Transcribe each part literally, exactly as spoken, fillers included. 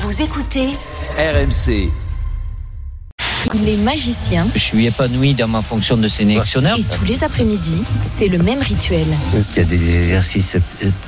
Vous écoutez R M C. Il est magicien. Je suis épanoui dans ma fonction de sélectionneur. Et tous les après-midi, c'est le même rituel. Il y a des exercices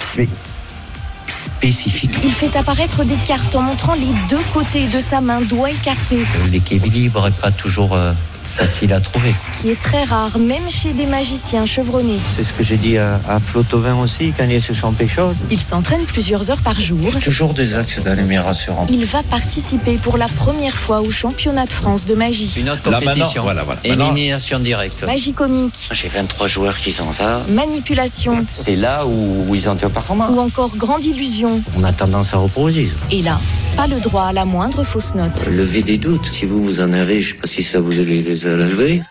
spécifiques. Il fait apparaître des cartes en montrant les deux côtés de sa main, doigt écarté. L'équilibre n'est pas toujours euh, facile à trouver. Ce qui est très rare, même chez des magiciens chevronnés. C'est ce que j'ai dit à, à Flotovin aussi, quand il y a ce champé chaud. Il s'entraîne plusieurs heures par jour. Toujours des axes d'animé rassurants. Il va participer pour la première fois au championnat de France de magie. Une autre compétition. Voilà, voilà. Élimination directe. Magie comique. J'ai vingt-trois joueurs qui sont ça. Manipulation. C'est là où, où ils ont été performants. Ou encore grande illusion. On a tendance à reposer. Et là, pas le droit à la moindre fausse note. Lever des doutes. Si vous, vous en avez, je ne sais pas si ça vous allez les lever.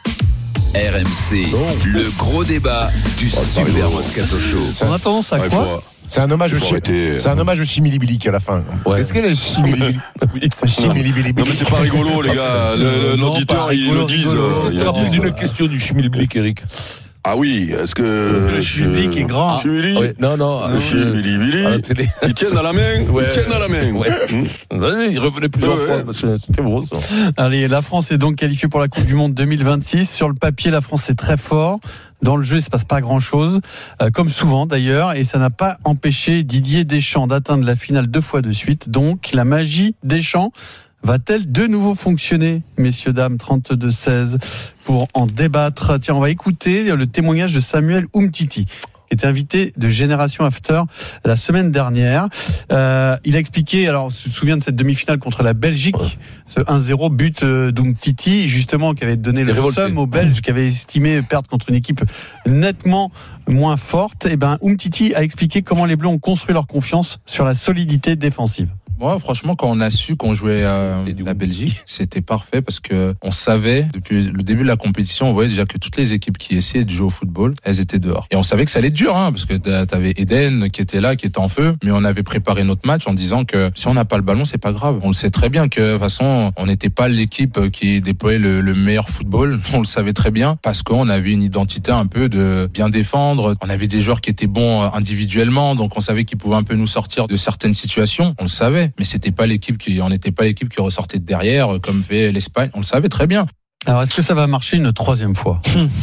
R M C, le gros débat du Oh, Super Moscato Show. On a tendance à Ouais, quoi faut- C'est un hommage au faut chi- arrêter. C'est un hommage au chimilibilique à la fin. Ouais. Est-ce qu'elle est chimilibilique C'est chimilibilique. Non mais c'est pas rigolo les gars. Le- le- Non, L'auditeur pas ils rigolo, le disent. rigolo. euh, Est-ce que ils tu te le rappelles disent. d'une question du chimiliblique, Eric. Ah oui, est-ce que Le chimiliblique je- est grand. Chimili- Ouais, non, non. Le euh, chimilibili. à la télé. Ils tiennent à la main. Ouais. Ils tiennent à la main. Ouais. Hum. Ouais, il revenait plusieurs Ouais, fois. ouais. parce que C'était beau, ça. Allez, la France est donc qualifiée pour la Coupe du Monde deux mille vingt-six. Sur le papier, la France est très fort. Dans le jeu, il se passe pas grand-chose, euh, comme souvent d'ailleurs, et ça n'a pas empêché Didier Deschamps d'atteindre la finale deux fois de suite. Donc, la magie Deschamps va-t-elle de nouveau fonctionner, messieurs, dames, trente-deux seize, pour en débattre? Tiens, on va écouter le témoignage de Samuel Umtiti, qui était invité de Génération After la semaine dernière. Euh, il a expliqué, alors, tu te souviens de cette demi-finale contre la Belgique, ce un zéro but euh, d'Umtiti, justement, qui avait donné C'était le révolté. somme aux Belges, qui avaient estimé perdre contre une équipe nettement moins forte. Et ben, Umtiti a expliqué comment les Bleus ont construit leur confiance sur la solidité défensive. Moi, franchement, quand on a su qu'on jouait euh, Et du la coup. Belgique, c'était parfait parce que on savait, depuis le début de la compétition, on voyait déjà que toutes les équipes qui essayaient de jouer au football, elles étaient dehors. Et on savait que ça allait être dur, hein, parce que t'avais Eden qui était là, qui était en feu, mais on avait préparé notre match en disant que si on n'a pas le ballon, c'est pas grave. On le sait très bien que, de toute façon, on n'était pas l'équipe qui déployait le, le meilleur football. On le savait très bien parce qu'on avait une identité un peu de bien défendre. On avait des joueurs qui étaient bons individuellement, donc on savait qu'ils pouvaient un peu nous sortir de certaines situations. On le savait. Mais c'était pas l'équipe qui, on n'était pas l'équipe qui ressortait de derrière, comme fait l'Espagne. On le savait très bien. Alors, est-ce que ça va marcher une troisième fois?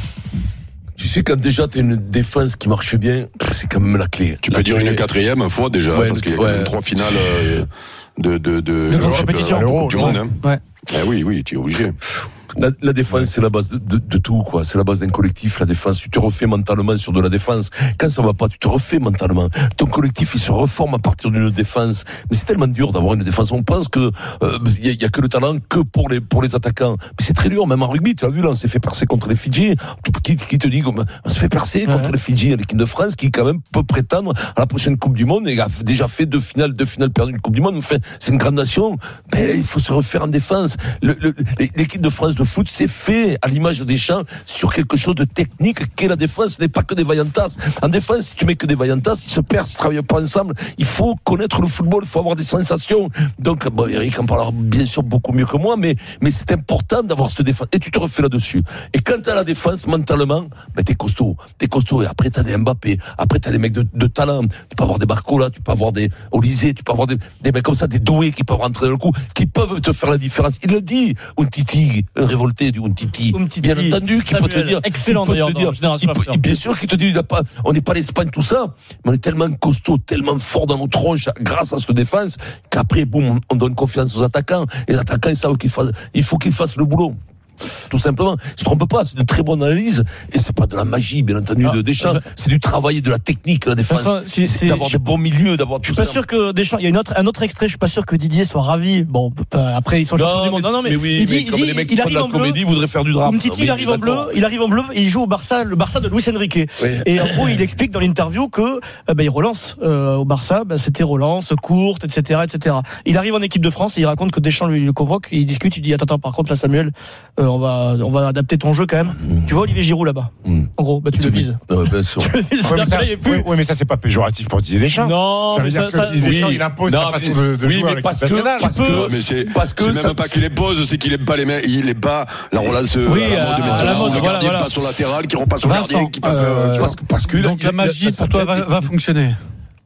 Tu sais, quand déjà t'as une défense qui marche bien, c'est quand même la clé. Tu La peux dire clé. une quatrième fois déjà, Ouais, parce qu'il y a quand ouais. même trois finales euh, de de de, De grande je sais pas, compétition. de Coupe du Monde. Hein. Ouais. Eh oui, oui, tu es obligé. La, la défense, c'est la base de, de, de tout, quoi. C'est la base d'un collectif, la défense. Tu te refais mentalement sur de la défense. Quand ça va pas, tu te refais mentalement. Ton collectif, il se reforme à partir d'une défense. Mais c'est tellement dur d'avoir une défense. On pense que euh, y, a, y a que le talent que pour les pour les attaquants. Mais c'est très dur, même en rugby. Tu as vu là, on s'est fait percer contre les Fidji. Qui, qui te dit qu'on on s'est fait percer contre Ouais. les Fidji, à l'équipe de France, qui quand même peut prétendre à la prochaine Coupe du Monde et a déjà fait deux finales, deux finales perdues une Coupe du Monde. Enfin, c'est une grande nation. Mais il faut se refaire en défense. Le, le, l'équipe de France de foot, c'est fait à l'image des champs sur quelque chose de technique qu'est la défense. Ce n'est pas que des vaillantasses. En défense, si tu mets que des vaillantasses, ils se perdent, ils ne travaillent pas ensemble. Il faut connaître le football, il faut avoir des sensations. Donc, bon, Eric en parlera bien sûr beaucoup mieux que moi, mais, mais c'est important d'avoir cette défense. Et tu te refais là-dessus. Et quand tu as la défense, mentalement, ben, t'es costaud. T'es costaud. Et après, t'as des Mbappé. Après, t'as des mecs de, de talent. Tu peux avoir des Barcola, tu peux avoir des Olysée, tu peux avoir des, des mecs comme ça, des doués qui peuvent rentrer dans le coup, qui peuvent te faire la différence. Il le dit, Umtiti, un révolté du Umtiti. Umtiti, Bien entendu, qui peut te dire. excellent qui peut d'ailleurs te dans dire, Génération il peut- After. bien sûr qu'il te dit, il a pas, on n'est pas l'Espagne, tout ça, mais on est tellement costaud, tellement fort dans nos tronches, grâce à cette défense, qu'après, boum, on donne confiance aux attaquants. Et les attaquants, ils savent qu'il faut, il faut qu'ils fassent le boulot. Tout simplement. Je ne trompe pas, c'est une très bonne analyse, et c'est pas de la magie, bien entendu, Ah, de Deschamps. ça- C'est du travail et de la technique, la défense. Enfin, c'est- c'est- d'avoir je- des bons milieux, d'avoir Je tout suis pas ça. sûr que Deschamps, il y a une autre, un autre extrait, je suis pas sûr que Didier soit ravi. Bon, euh, après, ils sont champions du monde. Non, non, mais, oui, il dit, mais il comme dit, les mecs qui il font de arrive la en bleu. comédie voudraient faire du drame. Umtiti, Oui, il arrive en bleu, d'accord. il arrive en bleu et il joue au Barça, le Barça de Luis Enrique. Oui. Et en gros, il explique dans l'interview que, euh, bah, il relance, euh, au Barça, bah, c'était relance, courte, et cetera, et cetera. Il arrive en équipe de France et il raconte que Deschamps lui le convoque, il discute, il dit, attends, attends, par contre, là, Samuel, euh, on va, on va adapter ton jeu quand même. Mmh. Tu vois Olivier Giroud là-bas. Mmh. En gros, bah, tu le vises. Ouais, bien sûr. Tu le vises. Ouais, mais C'est-à-dire ça, que là, il est plus- ouais, ouais, mais ça, c'est pas péjoratif pour Didier Deschamps. Non, ça veut mais dire ça, que ça- Didier Deschamps, oui. il impose Non, sa mais- façon de, de oui, jouer mais avec parce l'équipe que- nationale. parce peux- que- Mais c'est, parce que c'est ça- même pas qu'il les pose, c'est qu'il aime pas les mecs, il aime pas la relance Oui, à la à- mode à la maintenant, mode, le voilà, gardien voilà. passe au latéral, qui repasse au Vincent, gardien, qui passe, euh, euh, tu vois. Parce que, parce que Donc la magie, pour toi, va, va fonctionner.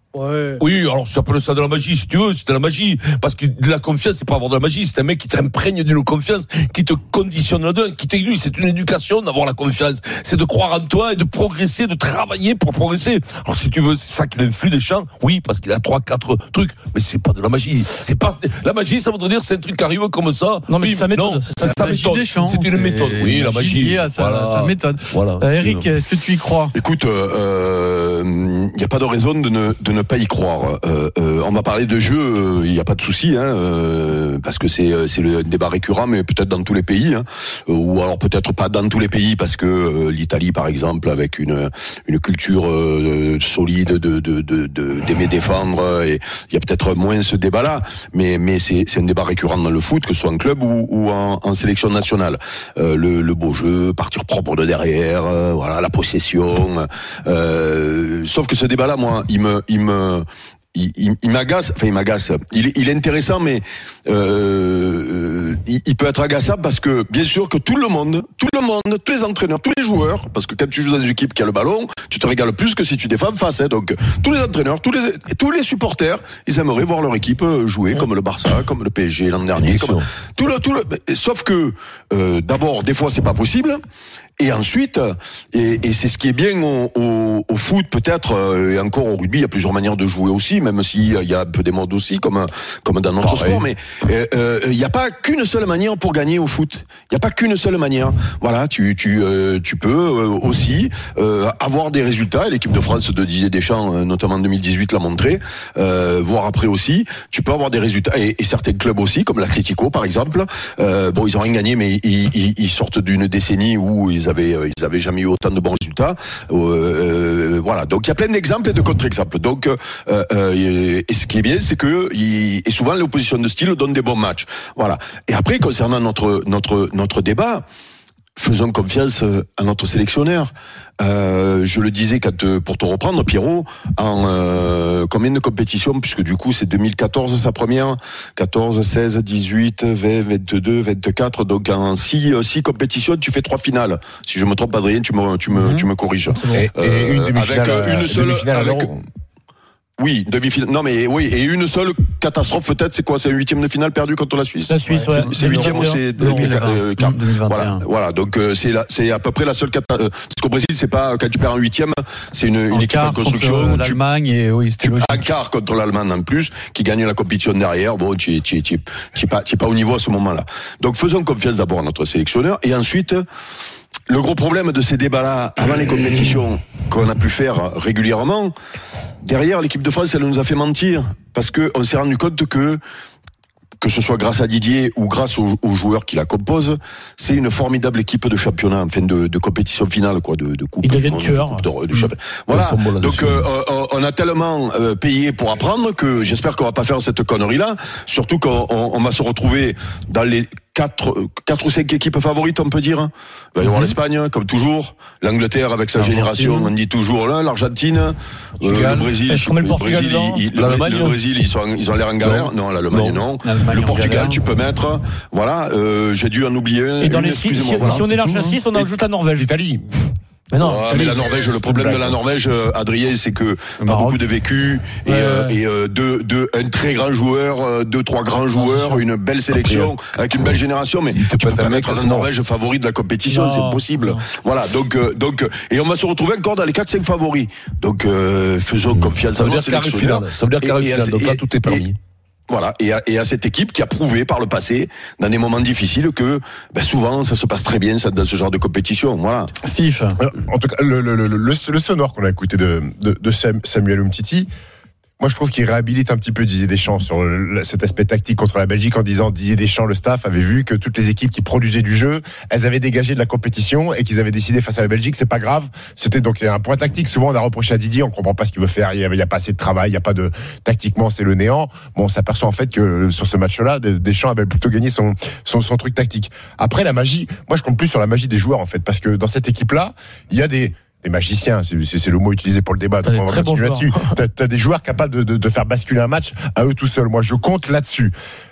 Ouais. Oui, alors ça s'appelle ça de la magie, si tu veux, c'est de la magie. Parce que de la confiance, c'est pas avoir de la magie, c'est un mec qui t'imprègne d'une confiance, qui te conditionne là-dedans, qui t'aiguille. C'est une éducation d'avoir la confiance. C'est de croire en toi et de progresser, de travailler pour progresser. Alors si tu veux, c'est ça qui influe des champs, oui, parce qu'il a trois, quatre trucs, mais c'est pas de la magie. C'est pas, la magie, ça voudrait dire c'est un truc qui arrive comme ça. Non, mais oui, c'est sa méthode. Non, c'est sa méthode. Champs, c'est une méthode. Oui, la magie. À sa, voilà. sa méthode. Voilà. Euh, Eric, est-ce que tu y crois? Écoute, il euh, n'y a pas de raison de ne, de ne pas y croire. Euh, euh, on va parler de jeu, il n'y a pas de souci, hein, euh, parce que c'est c'est le débat récurrent, mais peut-être dans tous les pays, hein, ou alors peut-être pas dans tous les pays, parce que euh, l'Italie, par exemple, avec une une culture euh, solide de de de de d'aimer défendre, et il y a peut-être moins ce débat-là, mais mais c'est c'est un débat récurrent dans le foot, que ce soit en club ou ou en, en sélection nationale. Euh, le le beau jeu, partir propre de derrière, euh, voilà, la possession. Euh, sauf que ce débat-là, moi, il me il me Il, il, il m'agace, enfin il m'agace. Il, il est intéressant, mais euh, il, il peut être agaçable parce que bien sûr que tout le monde, tout le monde, tous les entraîneurs, tous les joueurs, parce que quand tu joues dans une équipe qui a le ballon, tu te régales plus que si tu défends en face. Hein, donc tous les entraîneurs, tous les tous les supporters, ils aimeraient voir leur équipe jouer comme le Barça, comme le P S G l'an dernier. Comme, tout le tout le. Sauf que euh, d'abord, des fois, c'est pas possible. Et ensuite, et, et c'est ce qui est bien au, au, au foot peut-être, et encore au rugby, il y a plusieurs manières de jouer aussi, même s'il y a un peu des modes aussi, comme comme dans notre sport. Mais euh, euh, il n'y a pas qu'une seule manière pour gagner au foot. Il n'y a pas qu'une seule manière. Voilà, tu tu euh, tu peux euh, aussi euh, avoir des résultats. Et l'équipe de France de Didier Deschamps, euh, notamment en deux mille dix-huit, l'a montré. Euh, voire après aussi, tu peux avoir des résultats. Et, et certains clubs aussi, comme l'Atlético par exemple. Euh, bon, ils ont rien gagné, mais ils, ils, ils sortent d'une décennie où ils avaient ils avaient jamais eu autant de bons résultats. Euh, euh, voilà. Donc il y a plein d'exemples et de contre-exemples. Donc euh, euh, et, et ce qui est bien, c'est que il, et souvent l'opposition de style donne des bons matchs. Voilà. Et après, concernant notre notre notre débat, faisons confiance à notre sélectionneur. Euh, je le disais quand, pour te reprendre, Pierrot, en euh, combien de compétitions, puisque du coup c'est deux mille quatorze sa première, quatorze, seize, dix-huit, vingt, vingt-deux, vingt-quatre, donc en six, six compétitions, tu fais trois finales. Si je me trompe, Adrien, tu me, tu me, mmh. tu me corriges. Et, euh, et une demi-finale, avec une seule, demi-finale avec, oui, demi-finale. Non, mais oui, et une seule catastrophe peut-être, c'est quoi? C'est un huitième de finale perdu contre la Suisse. La Suisse, ouais. C'est huitième ou c'est deux mille vingt, voilà, voilà. Donc euh, c'est la, c'est à peu près la seule catastrophe. Parce qu'au Brésil, c'est pas quand tu perds en huitième, c'est une, une équipe en construction. L'Allemagne et oui, c'était logique. Un quart contre l'Allemagne en plus, qui gagne la compétition derrière. Bon, tu tu tu tu pas tu pas au niveau à ce moment-là. Donc faisons confiance d'abord à notre sélectionneur et ensuite. Le gros problème de ces débats-là, avant les compétitions qu'on a pu faire régulièrement, derrière l'équipe de France, elle nous a fait mentir. Parce que on s'est rendu compte que, que ce soit grâce à Didier ou grâce aux, aux joueurs qui la composent, c'est une formidable équipe de championnat, enfin de, de compétition finale, quoi, de, de coupe. Ils deviennent tueurs. De, de, de championnat. Voilà. Donc, euh, on a tellement euh, payé pour apprendre que j'espère qu'on va pas faire cette connerie-là. Surtout qu'on on, on va se retrouver dans les Quatre, quatre ou cinq équipes favorites, on peut dire. Il va y avoir mm-hmm. l'Espagne, comme toujours. L'Angleterre avec sa génération, on dit toujours là. L'Argentine, euh, le Brésil, le, le Portugal, Brésil, il, il, le, le Brésil, ils sont, ils ont l'air en galère. Non, non l'Allemagne, non. non. Le Portugal, tu peux mettre. Voilà, euh, j'ai dû en oublier un. Et dans une, les six, si, voilà. si on élargit à six, on ajoute la Norvège, l'Italie. Mais non, oh, mais la Norvège, le problème de la Norvège, Adrien, c'est que pas beaucoup de vécu et, ouais, euh, ouais. et euh, deux, deux, un très grand joueur, deux, trois grands joueurs, une belle sélection Après, avec une belle génération. Mais tu peux pas mettre la Norvège favori de la compétition, non, c'est impossible. Non. Voilà, donc, euh, donc, et on va se retrouver encore dans les quatre cinq favoris. Donc, euh, faisons confiance à notre sélectionneur. Ça veut dire carré final. Donc là, tout est permis. Voilà, et à, et à cette équipe qui a prouvé par le passé, dans des moments difficiles, que ben souvent ça se passe très bien dans ce genre de compétition. Voilà. Steve. En tout cas, le, le, le, le, le sonore qu'on a écouté de, de, de Samuel Umtiti, moi, je trouve qu'il réhabilite un petit peu Didier Deschamps sur le, cet aspect tactique contre la Belgique en disant Didier Deschamps, le staff, avait vu que toutes les équipes qui produisaient du jeu, elles avaient dégagé de la compétition et qu'ils avaient décidé face à la Belgique, c'est pas grave. C'était donc un point tactique. Souvent, on a reproché à Didier, on comprend pas ce qu'il veut faire. Il y a, il y a pas assez de travail, il y a pas de tactiquement, c'est le néant. Bon, on s'aperçoit en fait que sur ce match-là, Deschamps avait plutôt gagné son, son, son truc tactique. Après, la magie, moi, je compte plus sur la magie des joueurs en fait, parce que dans cette équipe-là, il y a des des magiciens, c'est, c'est, c'est le mot utilisé pour le débat. Donc on va continuer là-dessus. T'as, t'as des joueurs capables de, de, de faire basculer un match à eux tout seuls. Moi, je compte là-dessus.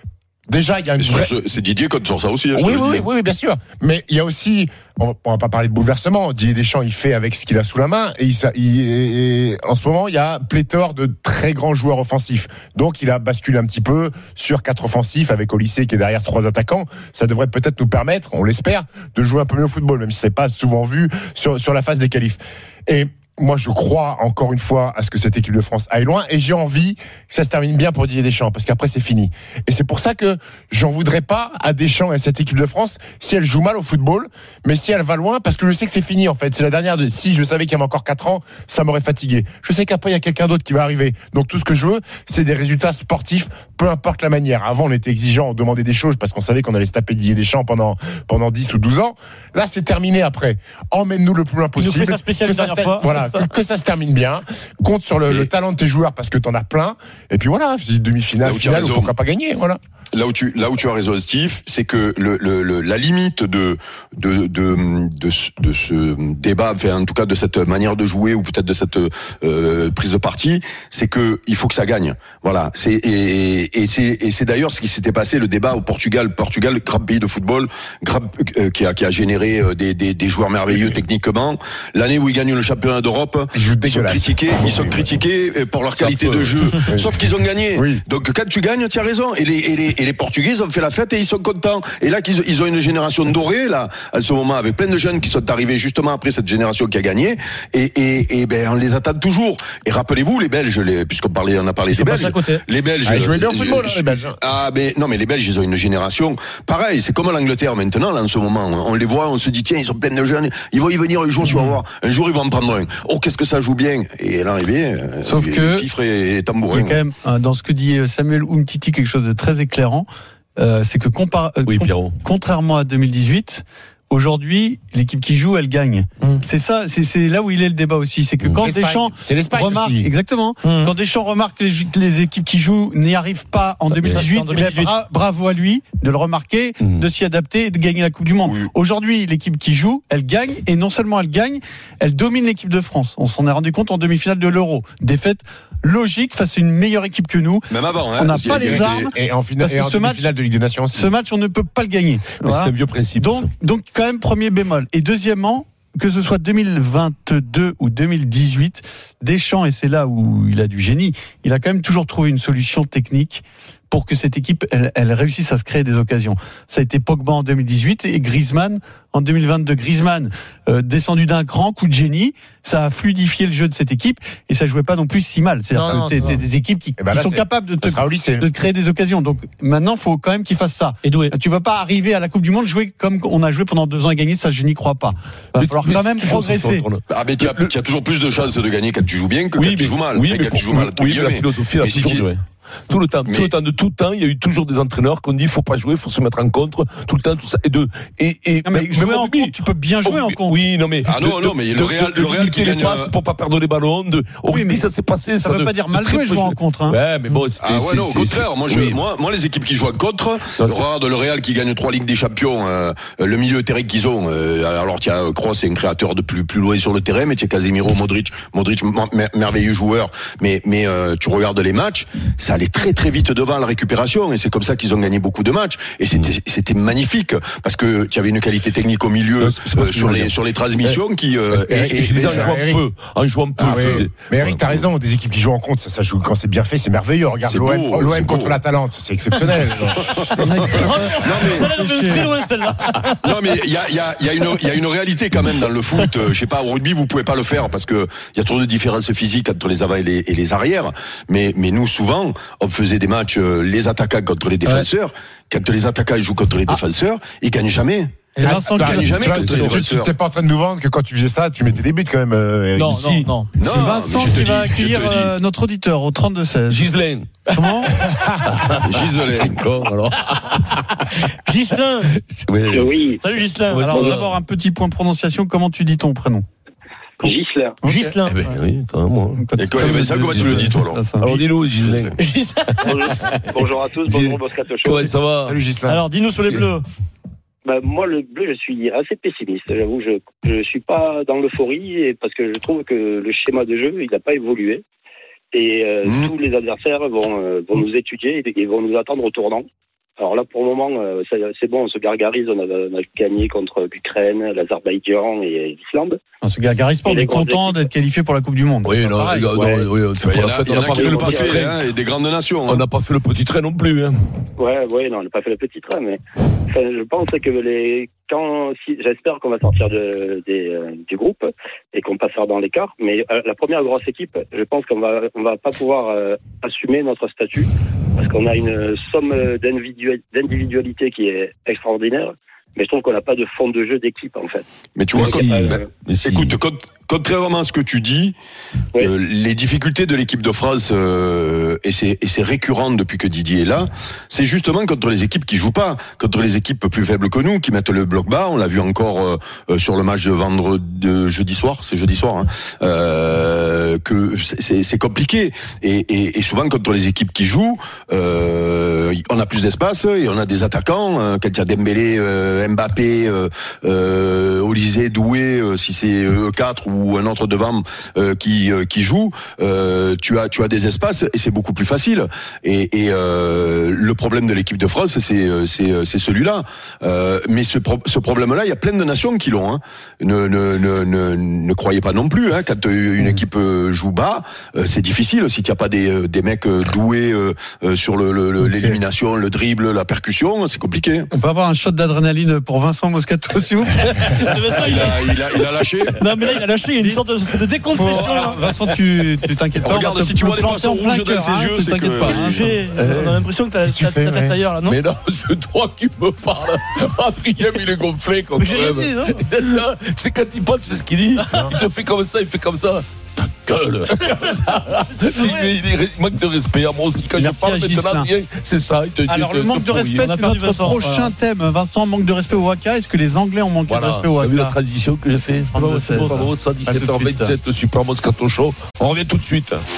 déjà, il y a une vraie... ce, c'est Didier qui sort ça aussi. Hein, je oui, te le oui, dis. oui, oui, bien sûr. Mais il y a aussi, on va, on va pas parler de bouleversement. Didier Deschamps, il fait avec ce qu'il a sous la main. Et, il, il, et, et en ce moment, il y a pléthore de très grands joueurs offensifs. Donc, il a basculé un petit peu sur quatre offensifs avec Olysée qui est derrière trois attaquants. Ça devrait peut-être nous permettre, on l'espère, de jouer un peu mieux au football, même si c'est pas souvent vu sur, sur la phase des qualifs. Et moi, je crois encore une fois à ce que cette équipe de France aille loin, et j'ai envie que ça se termine bien pour Didier Deschamps, parce qu'après c'est fini. Et c'est pour ça que j'en voudrais pas à Deschamps et à cette équipe de France si elle joue mal au football, mais si elle va loin, parce que je sais que c'est fini en fait. C'est la dernière de. Si je savais qu'il y avait encore quatre ans, ça m'aurait fatigué. Je sais qu'après il y a quelqu'un d'autre qui va arriver. Donc tout ce que je veux, c'est des résultats sportifs, peu importe la manière. Avant, on était exigeant, on demandait des choses parce qu'on savait qu'on allait se taper Didier Deschamps pendant pendant dix ou douze ans. Là, c'est terminé après. Emmène-nous le plus loin possible. Il nous fait ça spécial que la dernière fois. Voilà. Que, que ça se termine bien, compte sur le, le talent de tes joueurs parce que t'en as plein, et puis voilà, demi-finale, finale, ou pourquoi pas gagner, voilà. Là où tu là où tu as raison, Steve, c'est que le, le, le la limite de de de de ce, de ce débat, enfin en tout cas de cette manière de jouer ou peut-être de cette euh, prise de parti, c'est que il faut que ça gagne. Voilà, c'est et, et c'est et c'est d'ailleurs ce qui s'était passé le débat au Portugal. Portugal, grand pays de football, grand, euh, qui a qui a généré des des des joueurs merveilleux techniquement. L'année où ils gagnent le championnat d'Europe, ils sont critiqués, ils sont critiqués pour leur qualité de jeu. Sauf qu'ils ont gagné. Oui. Donc quand tu gagnes, tu as raison. Et les et les Et les Portugais, ils ont fait la fête et ils sont contents. Et là, qu'ils, ils ont une génération dorée, là, à ce moment, avec plein de jeunes qui sont arrivés justement après cette génération qui a gagné. Et, et, et ben, on les attend toujours. Et rappelez-vous, les Belges, les, puisqu'on parlait, on a parlé ils des Belges. Les Belges. Ah, ils jouaient bien au football, hein, les Belges. Ah, mais non, mais les Belges, ils ont une génération. Pareil, c'est comme l'Angleterre maintenant, là, en ce moment. On les voit, on se dit, tiens, ils ont plein de jeunes. Ils vont y venir un jour, tu vas voir. Un jour, ils vont en prendre un. Oh, qu'est-ce que ça joue bien. Et là, eh bien, sauf que. Fifre et tambourin. Il y a quand même, dans ce que dit Samuel Umtiti, quelque chose de très éclairant. Euh, c'est que compar- euh, oui, com- contrairement à deux mille dix-huit, aujourd'hui, l'équipe qui joue, elle gagne. Mmh. C'est ça, c'est, c'est là où il est le débat aussi. C'est que mmh. quand L'Espagne. Deschamps c'est l'Espagne remarque, aussi. exactement, mmh. quand Deschamps remarque que les, les équipes qui jouent n'y arrivent pas en ça, deux mille dix-huit, deux mille dix-huit. Bra- bravo à lui de le remarquer, mmh. de s'y adapter et de gagner la Coupe du Monde. Oui. Aujourd'hui, l'équipe qui joue, elle gagne, et non seulement elle gagne, elle domine l'équipe de France. On s'en est rendu compte en demi-finale de l'Euro. Défaite logique face à une meilleure équipe que nous. Même avant, hein, on n'a pas les armes. Et en finale, et en ce match, finale de Ligue des Nations aussi. Ce match, on ne peut pas le gagner. Voilà. C'est un vieux principe. Donc, donc, quand même, premier bémol. Et deuxièmement, que ce soit deux mille vingt-deux ou deux mille dix-huit, Deschamps, et c'est là où il a du génie, il a quand même toujours trouvé une solution technique pour que cette équipe, elle, elle réussisse à se créer des occasions. Ça a été Pogba en deux mille dix-huit et Griezmann en deux mille vingt-deux. Griezmann, euh, descendu d'un grand coup de génie, ça a fluidifié le jeu de cette équipe et ça jouait pas non plus si mal. C'est-à-dire non, que t'es, t'es des équipes qui, ben là, qui sont capables de te, de créer des occasions. Donc maintenant, faut quand même qu'ils fassent ça. Et doué. Tu vas pas arriver à la Coupe du Monde jouer comme on a joué pendant deux ans et gagner. Ça, je n'y crois pas. Il va mais, falloir mais quand même progresser. Ah mais tu as, tu as toujours plus de chances de gagner quand tu joues bien que oui, quand tu joues mal. Oui, mais quand pour, tu joues mal. Oui, mais la philosophie a toujours duré. Tout le temps, mais... tout le temps, de tout le temps, il y a eu toujours des entraîneurs qui ont dit il faut pas jouer, il faut se mettre en contre, tout le temps, tout ça, et de, et, et, non, mais mais jouer en contre, tu peux bien jouer en contre. Oui, non, mais. Ah non, non, mais le Real, le Real qui gagne. Passe pour pas perdre les ballons, de, oui, mais ça s'est passé, ça. Ça veut de, pas dire mal jouer, jouer en contre, hein. Ouais, mais bon, c'était, ah ouais, non, au c'est, contraire. c'est, moi, je, oui. moi, moi, les équipes qui jouent en contre, regarde le Real qui gagne trois Ligues des Champions, euh, le milieu de terrain qu'ils ont, euh, alors, tu as, Kroos, c'est un créateur de plus, plus loin sur le terrain, mais tu as Casemiro, Modric, Modric, merveilleux joueur, mais, mais, euh, tu regardes les matchs, ça allait très, très vite devant la récupération. Et c'est comme ça qu'ils ont gagné beaucoup de matchs. Et c'était, c'était magnifique parce que tu avais une qualité technique au milieu euh, sur les sur les transmissions qui. Euh, et, et, et, je disais en jouant un peu, en jouant un peu. Ah, oui. Mais Eric, t'as raison. Des équipes qui jouent en contre, ça, ça joue quand c'est bien fait, c'est merveilleux. Regarde c'est l'O M, beau, l'O M contre l'Atalante, c'est exceptionnel. non mais très loin celle-là. Non mais il y a il y a il y a une il y a une réalité quand même dans le foot. Je sais pas, au rugby vous pouvez pas le faire parce que il y a trop de différences physiques entre les avant et les, et les arrières. Mais mais nous souvent on faisait des matchs les attaquants contre les défenseurs. Ouais. Quand les attaquants jouent contre les ah. défenseurs, ils gagnent jamais. Et Vincent, ah, tu gagne jamais. Tu, tu, tu, tu t'es pas en train de nous vendre que quand tu faisais ça, tu mettais des buts quand même. Euh, non, ici. non, non, non. C'est Vincent qui va accueillir euh, notre auditeur au trente-deux seize. Ghislaine. Comment Ghislaine. C'est con alors. Ghislain. Oui. oui. Salut Ghislain. Ouais, alors d'abord un petit point de prononciation. Comment tu dis ton prénom? Ghislain. Okay. Ghislain. Eh ben, oui, quand même. Et quoi, mais ça, comment tu le dis, toi, alors? Alors, dis-nous, Ghislain. Bonjour, bonjour à tous, bonjour Moscato Show. Ouais, ça va. Salut, Ghislain. Alors, dis-nous sur les bleus. Bah, moi, le bleu, je suis assez pessimiste. J'avoue, je, je suis pas dans l'euphorie parce que je trouve que le schéma de jeu, il n'a pas évolué. Et, euh, mmh. tous les adversaires vont, euh, vont nous étudier et vont nous attendre au tournant. Alors là, pour le moment, euh, ça, c'est bon, on se gargarise. On a, on a gagné contre l'Ukraine, l'Azerbaïdjan et l'Islande. On se gargarise pas, on est content d'être qualifié pour la Coupe du Monde. Oui, non, pareil, non, ouais. non, oui, on fait Il y pas en la a- fête, il y on en n'a a pas qui fait le l'ont petit fait, train. hein, et des grandes nations. On hein. n'a pas fait le petit train non plus. Hein. Ouais, ouais, non, on n'a pas fait le petit train, mais enfin, je pense que les quand si, j'espère qu'on va sortir de, des, euh, du groupe et qu'on passera dans l'écart. Mais euh, la première grosse équipe, je pense qu'on va on va pas pouvoir euh, assumer notre statut parce qu'on a une somme d'individual- d'individualité qui est extraordinaire. Mais je trouve qu'on n'a pas de fond de jeu d'équipe, en fait. Mais tu vois, Mais comme- si, euh, ben, Mais si. écoute, con- contrairement à ce que tu dis, Ouais. euh, les difficultés de l'équipe de France, euh, et c'est et c'est récurrent depuis que Didier est là, c'est justement contre les équipes qui jouent pas, contre les équipes plus faibles que nous, qui mettent le bloc bas. On l'a vu encore euh, euh, sur le match de vendredi, de jeudi soir, c'est jeudi soir, hein, euh, que c'est- c'est c'est compliqué. Et, et, et souvent contre les équipes qui jouent, euh, on a plus d'espace et on a des attaquants. euh, Quand il y a Dembélé, euh, Mbappé, euh, euh, Olysée, Doué, euh, si c'est E quatre ou un autre devant euh, qui euh, qui joue, euh, tu as tu as des espaces et c'est beaucoup plus facile. Et, et euh, le problème de l'équipe de France, c'est c'est c'est celui-là. Euh, mais ce pro- ce problème-là, il y a plein de nations qui l'ont. Hein. Ne, ne ne ne ne croyez pas non plus. Hein, quand une équipe euh, joue bas, euh, c'est difficile. Si tu as pas des euh, des mecs euh, doués euh, euh, sur le, le, le l'élimination, le dribble, la percussion, c'est compliqué. On peut avoir un shot d'adrénaline pour Vincent Moscato, s'il vous plaît. Vincent, il Il a- a, il a, il a lâché. Non, mais là, il a lâché, il y a une sorte de, de Faut- décompression. là. Vincent, tu tu t'inquiètes pas. Regarde, on va si te tu vois des planter poissons en plein rouges dans cœur, ses hein, yeux, tu c'est t'inquiètes que- pas. Le hein. sujet, Euh, on a l'impression que t'as qu'est-ce que t'as- tu fais, t'as ta ouais. tailleur là, non? Mais non, c'est toi qui me parles. Adrien, il est gonflé quand Mais j'ai rien même. dit, non? C'est quand il parle, tu sais ce qu'il dit. Il te fait comme ça, il fait comme ça. Ta gueule. il, il- il manque de respect à moi aussi. Quand Merci je parle à maintenant, Ghislain. Adrien, c'est ça. Il te, Alors, il te- le manque te de pourrit. respect, On a c'est perdu notre Vincent, prochain voilà. thème. Vincent, manque de respect au Waka. Est-ce que les Anglais ont manqué de Voilà, respect au t'as vu la Waka? transition que j'ai fait? trente-deux seize. Bravo, ça, À tout de dix-sept heures vingt-sept, le Super Moscato Show. On revient tout de suite.